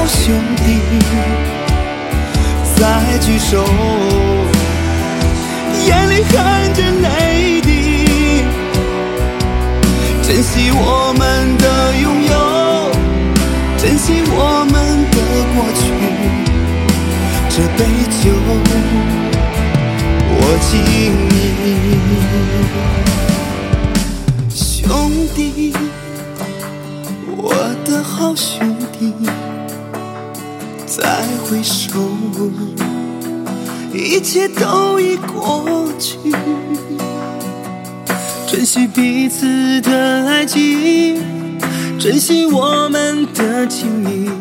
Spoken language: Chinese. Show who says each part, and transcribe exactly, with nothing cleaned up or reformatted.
Speaker 1: 兄弟再聚首，眼里含着泪滴，珍惜我们的拥有，珍惜我们的过去，这杯酒我敬你。兄弟，我的好兄弟，再回首，一切都已过去，珍惜彼此的爱情，珍惜我们的情谊，